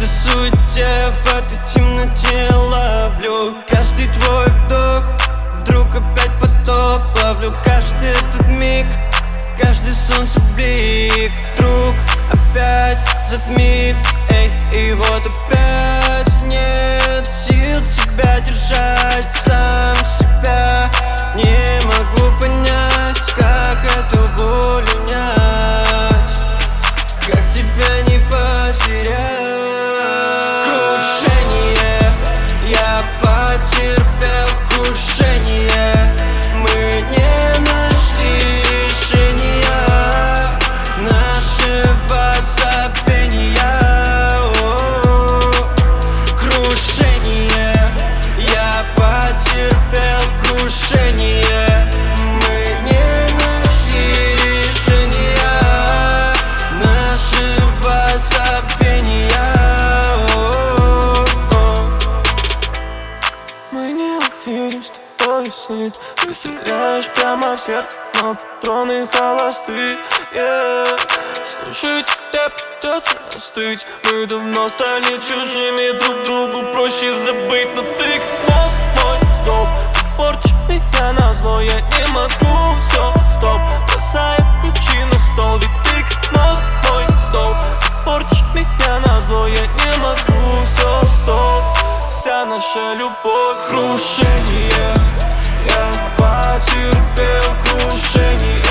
каждой суете, в этой темноте ловлю каждый твой вдох, вдруг опять потоп. Ловлю каждый этот миг, каждый солнцеблик вдруг опять затмит. Эй, и вот опять нет сил тебя держать, сам себя не могу понять, как эту боль унять, как тебя не потерять. Крушение, я потерпел крушение, мы не нашли решения нашего забвения. Крушение, я потерпел крушение, мы не нашли решения нашего забвения. Мы не увидим с тобой сны. Ты стреляешь прямо в сердце, но патроны холосты. Слушай, тебе придется остыть. Мы давно стали чужими друг другу, проще забыть. Но ты как мозг мой дом, ты портишь меня назло. Я не могу, все, стоп, бросаю ключи на стол. Ведь ты как мозг мой дом, ты портишь меня назло. Я не могу, все, стоп, вся наша любовь крушение. Я потерпел крушение.